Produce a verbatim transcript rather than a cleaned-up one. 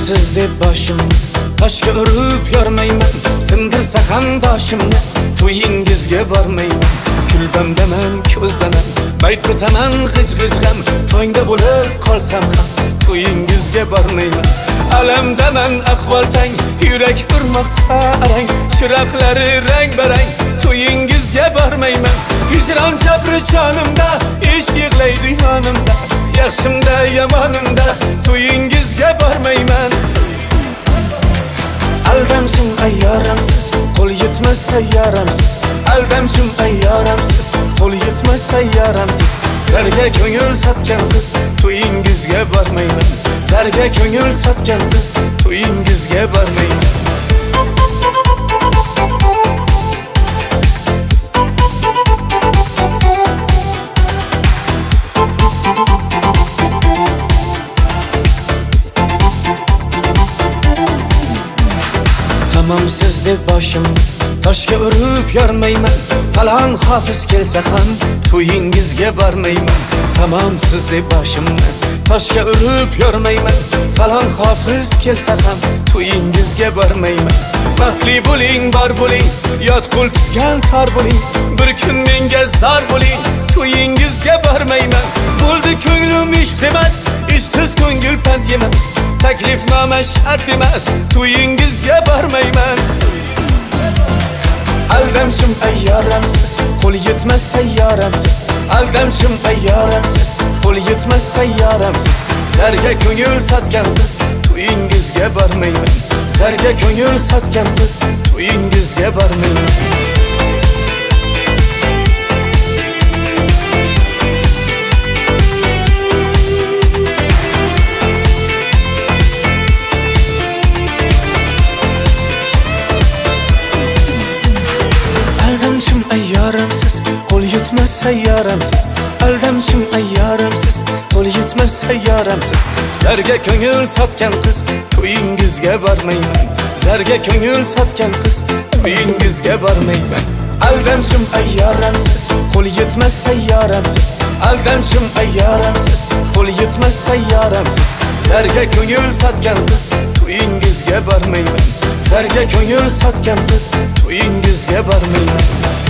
siz deb boshimni toshga urib yormayman, sindirsa qarindoshimni to'yingizga bormayman. Kulbamdaman, ko'zdaman, bayt o'taman g'ij-g'ijg'am, to'ngda bo'lib qolsam ham to'yingizga bormayman. Alamdaman, ahvol tang, yurak urmoqsa arang, chiroqlari rang-barang, to'yingizga bormayman. Hijron jabri jonimda, ish yig'laydi yonimda, yaxshimda yomonimda to'yingizga bormayman. Aldamshim ayyoramsiz, qo'l yetmas sayyoramsiz. Aldamshim ayyoramsiz, qo'l yetmas sayyoramsiz. Zarga ko'ngil sotgan qiz, to'yingizga bormayman. Zarga ko'ngil sotgan qiz, to'yingizga bormayman. Tamam siz deb boshimni toshga urib yormayman, falon hofiz kelsa ham to'yingizga bormayman. Tamam siz deb boshimni toshga urib yormayman, falon hofiz kelsa ham to'yingizga bormayman. Baxtli bo'ling, bor bo'ling, yot qo'l tutgan tor bo'ling, bir kun menga zor bo'ling, to'yingizga bormayman. Bo'ldi ko'nglim ishq emas, ishsiz ko'ngil pand yemas, taklifnoma shart emas, to'yingizga bormayman. Aldamshim ayyoramsiz, qo'l yetmas sayyoramsiz. Aldamshim ayyoramsiz, qo'l yetmas sayyoramsiz. Zarga ko'ngil sotgan qiz, to'yingizga bormayman. Zarga ko'ngil sotgan qiz, to'yingizga bormayman. Aldamshim ayyoramsiz, qo'l yetmas sayyoramsiz. Aldamshim ayyoramsiz, qo'l yetmas sayyoramsiz. Zarga ko'ngil sotgan qiz, to'yingizga bormayman. Zarga ko'ngil sotgan qiz, to'yingizga bormayman. Aldamshim ayyoramsiz, qo'l yetmas sayyoramsiz. Aldamshim ayyoramsiz, qo'l yetmas sayyoramsiz. Zarga ko'ngil sotgan qiz, to'yingizga bormayman. Zarga ko'ngil sotgan qiz, to'yingizga bormayman.